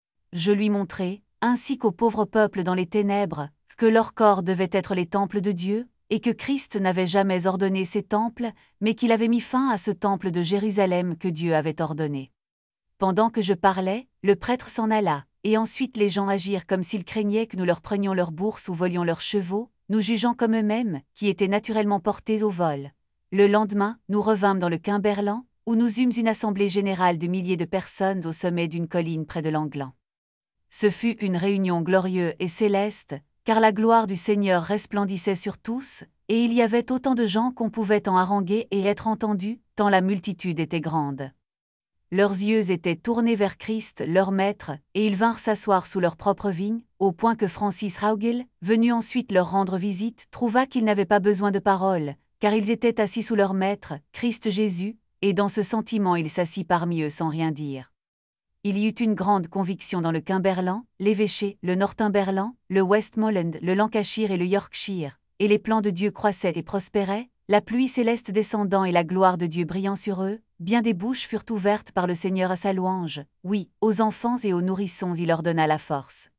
Je lui montrai, ainsi qu'au pauvre peuple dans les ténèbres, que leurs corps devaient être les temples de Dieu, et que Christ n'avait jamais ordonné ces temples, mais qu'il avait mis fin à ce temple de Jérusalem que Dieu avait ordonné. Pendant que je parlais, le prêtre s'en alla, et ensuite les gens agirent comme s'ils craignaient que nous leur prenions leurs bourses ou volions leurs chevaux, nous jugeant comme eux-mêmes, qui étaient naturellement portés au vol. Le lendemain, nous revînmes dans le Cumberland, où nous eûmes une assemblée générale de milliers de personnes au sommet d'une colline près de l'Anglan. Ce fut une réunion glorieuse et céleste, car la gloire du Seigneur resplendissait sur tous, et il y avait autant de gens qu'on pouvait en haranguer et être entendus, tant la multitude était grande. Leurs yeux étaient tournés vers Christ, leur maître, et ils vinrent s'asseoir sous leur propre vigne, au point que Francis Haugill, venu ensuite leur rendre visite, trouva qu'ils n'avaient pas besoin de paroles, car ils étaient assis sous leur maître, Christ Jésus, et dans ce sentiment il s'assit parmi eux sans rien dire. Il y eut une grande conviction dans le Cumberland, l'évêché, le Northumberland, le Westmoreland, le Lancashire et le Yorkshire, et les plans de Dieu croissaient et prospéraient, la pluie céleste descendant et la gloire de Dieu brillant sur eux, bien des bouches furent ouvertes par le Seigneur à sa louange, oui, aux enfants et aux nourrissons il leur donna la force.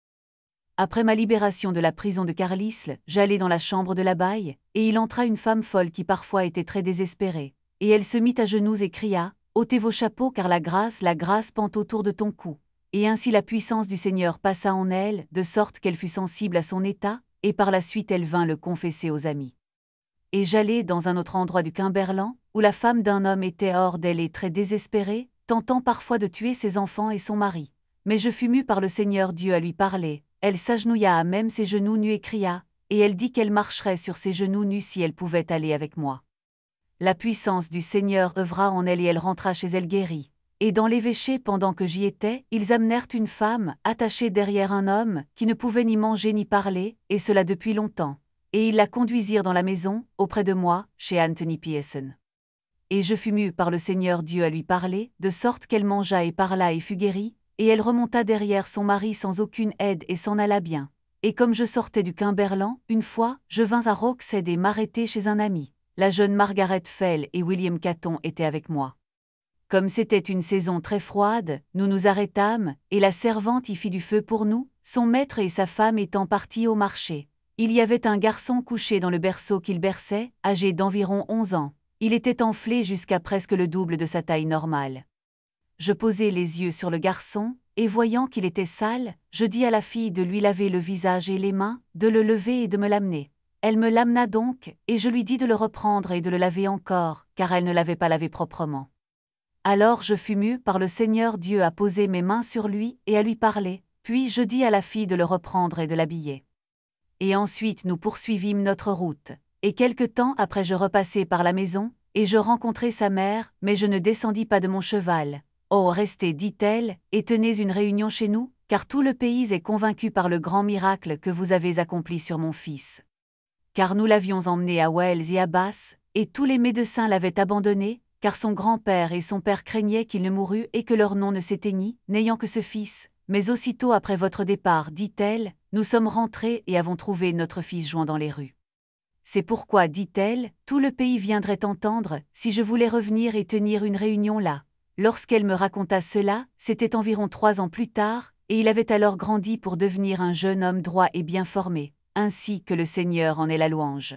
Après ma libération de la prison de Carlisle, j'allai dans la chambre de l'abbaye, et il entra une femme folle qui parfois était très désespérée, et elle se mit à genoux et cria, « Ôtez vos chapeaux car la grâce, la grâce pend autour de ton cou. » Et ainsi la puissance du Seigneur passa en elle, de sorte qu'elle fut sensible à son état, et par la suite elle vint le confesser aux amis. Et j'allai dans un autre endroit du Cumberland, où la femme d'un homme était hors d'elle et très désespérée, tentant parfois de tuer ses enfants et son mari. Mais je fus mue par le Seigneur Dieu à lui parler, elle s'agenouilla à même ses genoux nus et cria, et elle dit qu'elle marcherait sur ses genoux nus si elle pouvait aller avec moi. La puissance du Seigneur œuvra en elle et elle rentra chez elle guérie. Et dans l'évêché pendant que j'y étais, ils amenèrent une femme, attachée derrière un homme, qui ne pouvait ni manger ni parler, et cela depuis longtemps. Et ils la conduisirent dans la maison, auprès de moi, chez Anthony Pearson. Et je fus mue par le Seigneur Dieu à lui parler, de sorte qu'elle mangea et parla et fut guérie, et elle remonta derrière son mari sans aucune aide et s'en alla bien. Et comme je sortais du Cumberland, une fois, je vins à Roxhead et m'arrêtai chez un ami. La jeune Margaret Fell et William Caton étaient avec moi. Comme c'était une saison très froide, nous nous arrêtâmes, et la servante y fit du feu pour nous, son maître et sa femme étant partis au marché. Il y avait un garçon couché dans le berceau qu'il berçait, âgé d'environ onze ans. Il était enflé jusqu'à presque le double de sa taille normale. Je posai les yeux sur le garçon, et voyant qu'il était sale, je dis à la fille de lui laver le visage et les mains, de le lever et de me l'amener. Elle me l'amena donc, et je lui dis de le reprendre et de le laver encore, car elle ne l'avait pas lavé proprement. Alors je fus mue par le Seigneur Dieu à poser mes mains sur lui et à lui parler, puis je dis à la fille de le reprendre et de l'habiller. Et ensuite nous poursuivîmes notre route, et quelque temps après je repassai par la maison, et je rencontrai sa mère, mais je ne descendis pas de mon cheval. Oh, restez, dit-elle, et tenez une réunion chez nous, car tout le pays est convaincu par le grand miracle que vous avez accompli sur mon fils. Car nous l'avions emmené à Wells et à Bath, et tous les médecins l'avaient abandonné, car son grand-père et son père craignaient qu'il ne mourût et que leur nom ne s'éteignît, n'ayant que ce fils. Mais aussitôt après votre départ, dit-elle, nous sommes rentrés et avons trouvé notre fils jouant dans les rues. C'est pourquoi, dit-elle, tout le pays viendrait entendre, si je voulais revenir et tenir une réunion là. Lorsqu'elle me raconta cela, c'était environ trois ans plus tard, et il avait alors grandi pour devenir un jeune homme droit et bien formé, ainsi que le Seigneur en est la louange.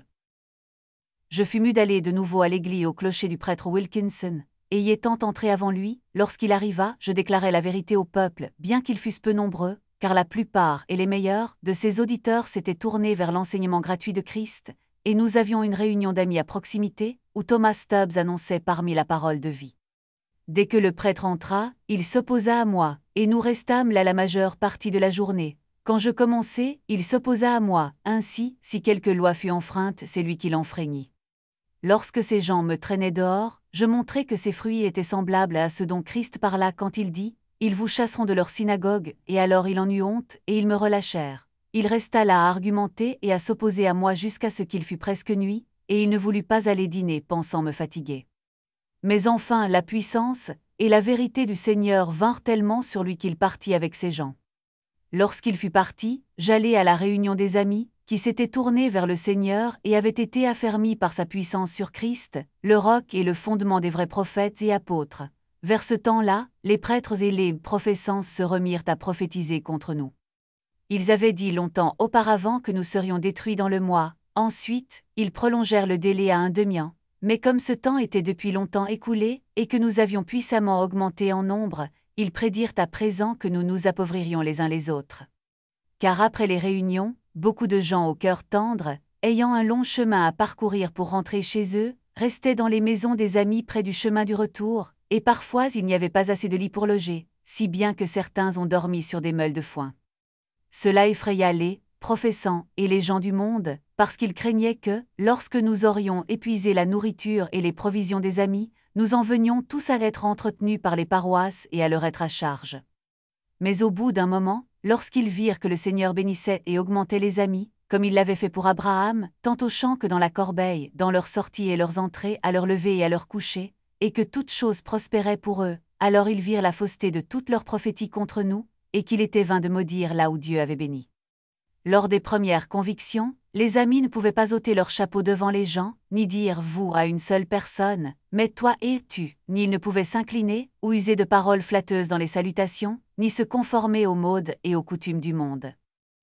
Je fus mue d'aller de nouveau à l'église au clocher du prêtre Wilkinson, et y étant entré avant lui, lorsqu'il arriva, je déclarai la vérité au peuple, bien qu'ils fussent peu nombreux, car la plupart et les meilleurs de ses auditeurs s'étaient tournés vers l'enseignement gratuit de Christ, et nous avions une réunion d'amis à proximité, où Thomas Stubbs annonçait parmi la parole de vie. Dès que le prêtre entra, il s'opposa à moi, et nous restâmes là la majeure partie de la journée. Quand je commençai, il s'opposa à moi, ainsi, si quelque loi fut enfreinte, c'est lui qui l'enfreignit. Lorsque ces gens me traînaient dehors, je montrai que ces fruits étaient semblables à ceux dont Christ parla quand il dit « Ils vous chasseront de leur synagogue », et alors il en eut honte, et ils me relâchèrent. Il resta là à argumenter et à s'opposer à moi jusqu'à ce qu'il fût presque nuit, et il ne voulut pas aller dîner pensant me fatiguer. Mais enfin la puissance et la vérité du Seigneur vinrent tellement sur lui qu'il partit avec ses gens. Lorsqu'il fut parti, j'allai à la réunion des amis, qui s'étaient tournés vers le Seigneur et avaient été affermis par sa puissance sur Christ, le roc et le fondement des vrais prophètes et apôtres. Vers ce temps-là, les prêtres et les professants se remirent à prophétiser contre nous. Ils avaient dit longtemps auparavant que nous serions détruits dans le mois, ensuite, ils prolongèrent le délai à un demi-an, mais comme ce temps était depuis longtemps écoulé, et que nous avions puissamment augmenté en nombre, ils prédirent à présent que nous nous appauvririons les uns les autres. Car après les réunions, beaucoup de gens au cœur tendre, ayant un long chemin à parcourir pour rentrer chez eux, restaient dans les maisons des amis près du chemin du retour, et parfois il n'y avait pas assez de lits pour loger, si bien que certains ont dormi sur des meules de foin. Cela effraya les professants et les gens du monde, parce qu'ils craignaient que, lorsque nous aurions épuisé la nourriture et les provisions des amis, nous en venions tous à être entretenus par les paroisses et à leur être à charge. Mais au bout d'un moment, lorsqu'ils virent que le Seigneur bénissait et augmentait les amis, comme il l'avait fait pour Abraham, tant au champ que dans la corbeille, dans leurs sorties et leurs entrées, à leur lever et à leur coucher, et que toutes choses prospéraient pour eux, alors ils virent la fausseté de toutes leurs prophéties contre nous, et qu'il était vain de maudire là où Dieu avait béni. Lors des premières convictions, les amis ne pouvaient pas ôter leur chapeau devant les gens, ni dire « vous » à une seule personne, mais « toi et tu », ni ils ne pouvaient s'incliner, ou user de paroles flatteuses dans les salutations, ni se conformer aux modes et aux coutumes du monde.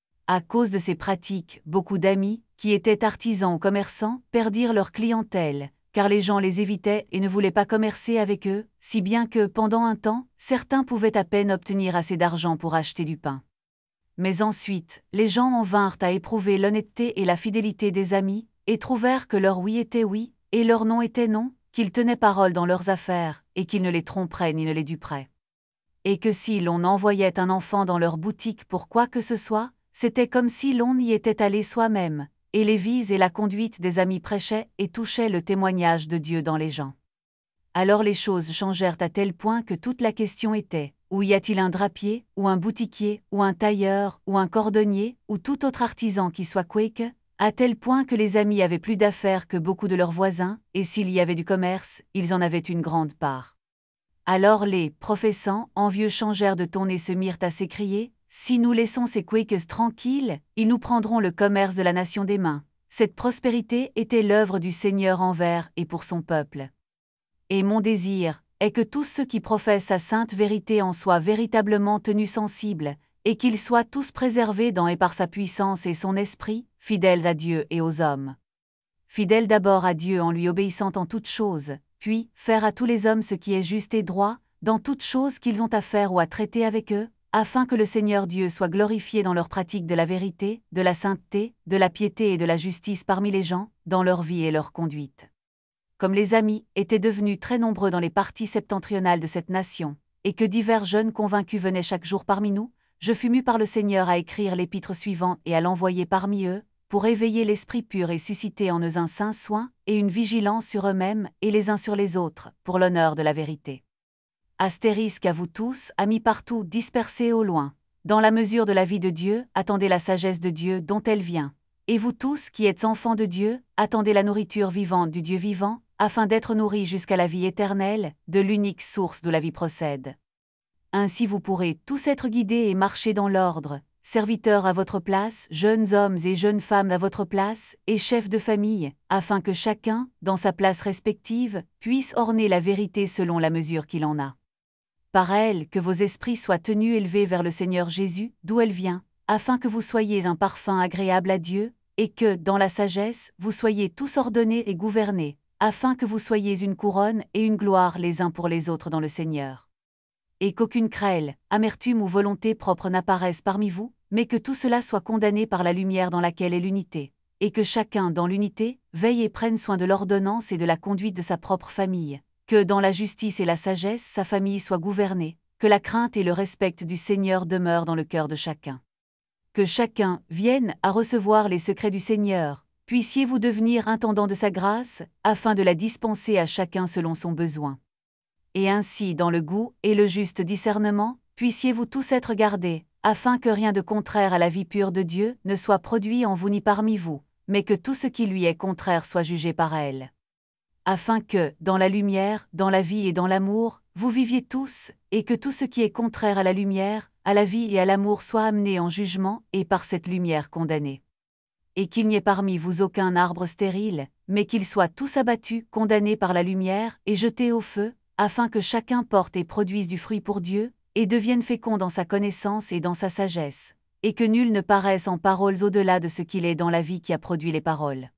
À cause de ces pratiques, beaucoup d'amis, qui étaient artisans ou commerçants, perdirent leur clientèle, car les gens les évitaient et ne voulaient pas commercer avec eux, si bien que, pendant un temps, certains pouvaient à peine obtenir assez d'argent pour acheter du pain. Mais ensuite, les gens en vinrent à éprouver l'honnêteté et la fidélité des amis, et trouvèrent que leur oui était oui, et leur non était non, qu'ils tenaient parole dans leurs affaires, et qu'ils ne les tromperaient ni ne les duperaient. Et que si l'on envoyait un enfant dans leur boutique pour quoi que ce soit, c'était comme si l'on y était allé soi-même, et les vies et la conduite des amis prêchaient et touchaient le témoignage de Dieu dans les gens. Alors les choses changèrent à tel point que toute la question était: où y a-t-il un drapier, ou un boutiquier, ou un tailleur, ou un cordonnier, ou tout autre artisan qui soit quake, à tel point que les amis avaient plus d'affaires que beaucoup de leurs voisins, et s'il y avait du commerce, ils en avaient une grande part. Alors les professants, envieux changèrent de ton et se mirent à s'écrier: si nous laissons ces quakes tranquilles, ils nous prendront le commerce de la nation des mains. Cette prospérité était l'œuvre du Seigneur envers et pour son peuple. Et mon désir est que tous ceux qui professent sa sainte vérité en soient véritablement tenus sensibles, et qu'ils soient tous préservés dans et par sa puissance et son esprit, fidèles à Dieu et aux hommes. Fidèles d'abord à Dieu en lui obéissant en toutes choses, puis faire à tous les hommes ce qui est juste et droit, dans toutes choses qu'ils ont à faire ou à traiter avec eux, afin que le Seigneur Dieu soit glorifié dans leur pratique de la vérité, de la sainteté, de la piété et de la justice parmi les gens, dans leur vie et leur conduite. Comme les amis étaient devenus très nombreux dans les parties septentrionales de cette nation, et que divers jeunes convaincus venaient chaque jour parmi nous, je fus mu par le Seigneur à écrire l'épître suivant et à l'envoyer parmi eux, pour éveiller l'esprit pur et susciter en eux un saint soin et une vigilance sur eux-mêmes et les uns sur les autres, pour l'honneur de la vérité. Astérisque à vous tous, amis partout dispersés au loin. Dans la mesure de la vie de Dieu, attendez la sagesse de Dieu dont elle vient. Et vous tous qui êtes enfants de Dieu, attendez la nourriture vivante du Dieu vivant, afin d'être nourris jusqu'à la vie éternelle, de l'unique source d'où la vie procède. Ainsi vous pourrez tous être guidés et marcher dans l'ordre, serviteurs à votre place, jeunes hommes et jeunes femmes à votre place, et chefs de famille, afin que chacun, dans sa place respective, puisse orner la vérité selon la mesure qu'il en a. Par elle, que vos esprits soient tenus élevés vers le Seigneur Jésus, d'où elle vient, afin que vous soyez un parfum agréable à Dieu, et que, dans la sagesse, vous soyez tous ordonnés et gouvernés, afin que vous soyez une couronne et une gloire les uns pour les autres dans le Seigneur. Et qu'aucune querelle, amertume ou volonté propre n'apparaisse parmi vous, mais que tout cela soit condamné par la lumière dans laquelle est l'unité. et que chacun, dans l'unité, veille et prenne soin de l'ordonnance et de la conduite de sa propre famille, que dans la justice et la sagesse sa famille soit gouvernée, que la crainte et le respect du Seigneur demeurent dans le cœur de chacun. Que chacun vienne à recevoir les secrets du Seigneur, puissiez-vous devenir intendant de sa grâce, afin de la dispenser à chacun selon son besoin. Et ainsi, dans le goût et le juste discernement, puissiez-vous tous être gardés, afin que rien de contraire à la vie pure de Dieu ne soit produit en vous ni parmi vous, mais que tout ce qui lui est contraire soit jugé par elle. Afin que, dans la lumière, dans la vie et dans l'amour, vous viviez tous, et que tout ce qui est contraire à la lumière, à la vie et à l'amour soit amené en jugement, et par cette lumière condamné. Et qu'il n'y ait parmi vous aucun arbre stérile, mais qu'ils soient tous abattus, condamnés par la lumière, et jetés au feu, afin que chacun porte et produise du fruit pour Dieu, et devienne fécond dans sa connaissance et dans sa sagesse, et que nul ne paraisse en paroles au-delà de ce qu'il est dans la vie qui a produit les paroles.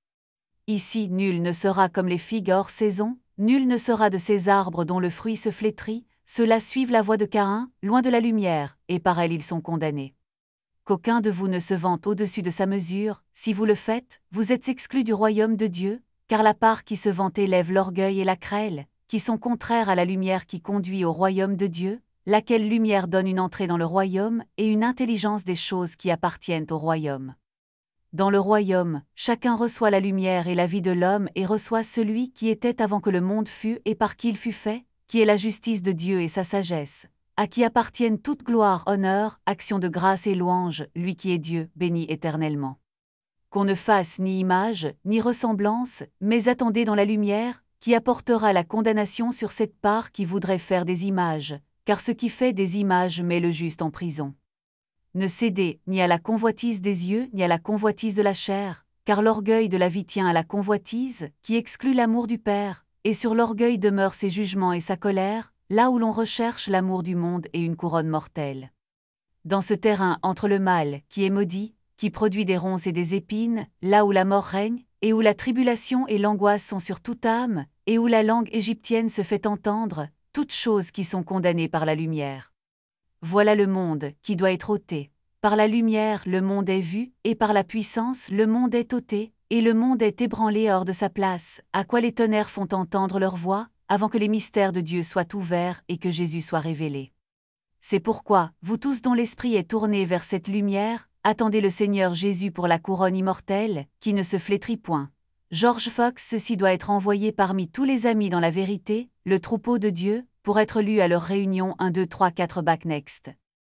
Ici nul ne sera comme les figues hors saison, nul ne sera de ces arbres dont le fruit se flétrit, ceux-là suivent la voie de Caïn, loin de la lumière, et par elle ils sont condamnés. Qu'aucun de vous ne se vante au-dessus de sa mesure, si vous le faites, vous êtes exclus du royaume de Dieu, car la part qui se vante élève l'orgueil et la crêle, qui sont contraires à la lumière qui conduit au royaume de Dieu, laquelle lumière donne une entrée dans le royaume et une intelligence des choses qui appartiennent au royaume. Dans le royaume, chacun reçoit la lumière et la vie de l'homme et reçoit celui qui était avant que le monde fût et par qui il fut fait, qui est la justice de Dieu et sa sagesse, à qui appartiennent toute gloire, honneur, action de grâce et louange, lui qui est Dieu, béni éternellement. Qu'on ne fasse ni image, ni ressemblance, mais attendez dans la lumière, qui apportera la condamnation sur cette part qui voudrait faire des images, car ce qui fait des images met le juste en prison. Ne cédez ni à la convoitise des yeux ni à la convoitise de la chair, car l'orgueil de la vie tient à la convoitise, qui exclut l'amour du Père, et sur l'orgueil demeurent ses jugements et sa colère, là où l'on recherche l'amour du monde et une couronne mortelle. Dans ce terrain entre le mal, qui est maudit, qui produit des ronces et des épines, là où la mort règne, et où la tribulation et l'angoisse sont sur toute âme, et où la langue égyptienne se fait entendre, toutes choses qui sont condamnées par la lumière. Voilà le monde qui doit être ôté. Par la lumière le monde est vu, et par la puissance le monde est ôté, et le monde est ébranlé hors de sa place, à quoi les tonnerres font entendre leur voix, avant que les mystères de Dieu soient ouverts et que Jésus soit révélé. C'est pourquoi, vous tous dont l'esprit est tourné vers cette lumière, attendez le Seigneur Jésus pour la couronne immortelle, qui ne se flétrit point. George Fox. Ceci doit être envoyé parmi tous les amis dans la vérité, le troupeau de Dieu, pour être lu à leur réunion un, deux, trois, quatre back next.